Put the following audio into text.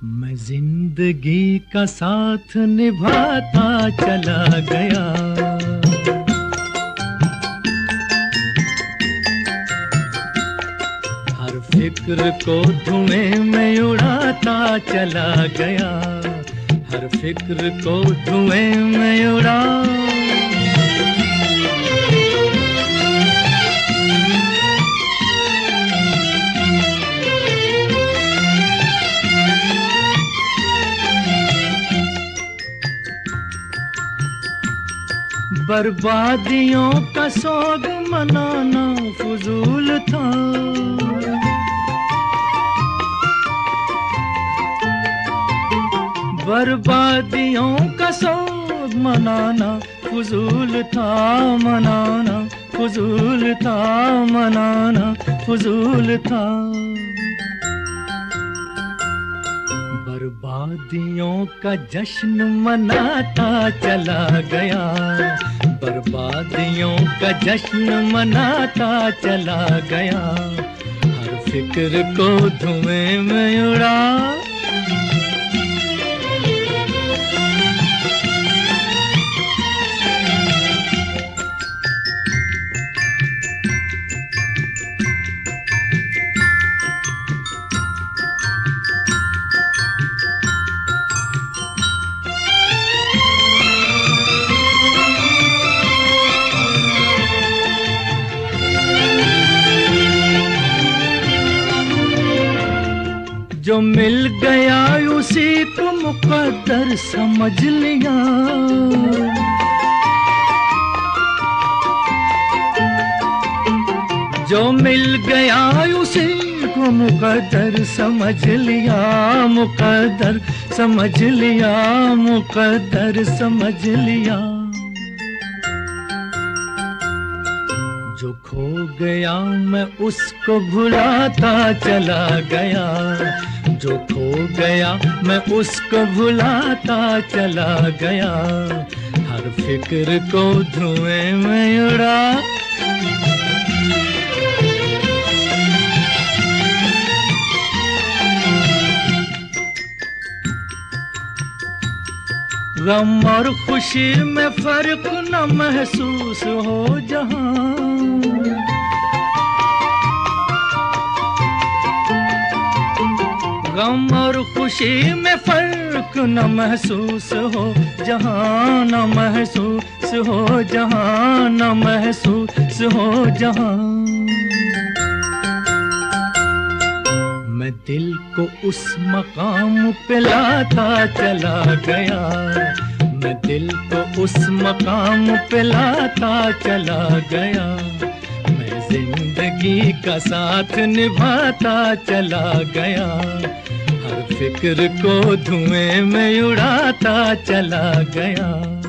मैं जिंदगी का साथ निभाता चला गया। हर फिक्र को धुएं में उड़ाता चला गया। हर फिक्र को धुएं में उड़ा। बर्बादियों का सोग मनाना फजूल था। बर्बादियों का सोग मनाना फजूल था। मनाना फजूल था। मनाना फजूल था। बर्बादियों का जश्न मनाता चला गया। बर्बादियों का जश्न मनाता चला गया। हर फिक्र को धुएं में उड़ा। जो मिल गया उसी को मुकद्दर समझ लिया। जो मिल गया उसी को मुकद्दर समझ लिया। मुकद्दर समझ लिया। मुकद्दर समझ लिया। जो खो गया मैं उसको भुलाता चला गया। जो खो गया मैं उसको भुलाता चला गया। हर फिक्र को धुएं में उड़ा। गम और खुशी में फर्क न महसूस हो जहां। गम और खुशी में फर्क न महसूस हो जहां। न महसूस हो जहां। न महसूस हो जहां। मैं दिल को उस मकाम पे लाता चला गया। मैं दिल को उस मकाम पे लाता चला गया। मैं जिंदगी का साथ निभाता चला गया। हर फिक्र को धुएं में उड़ाता चला गया।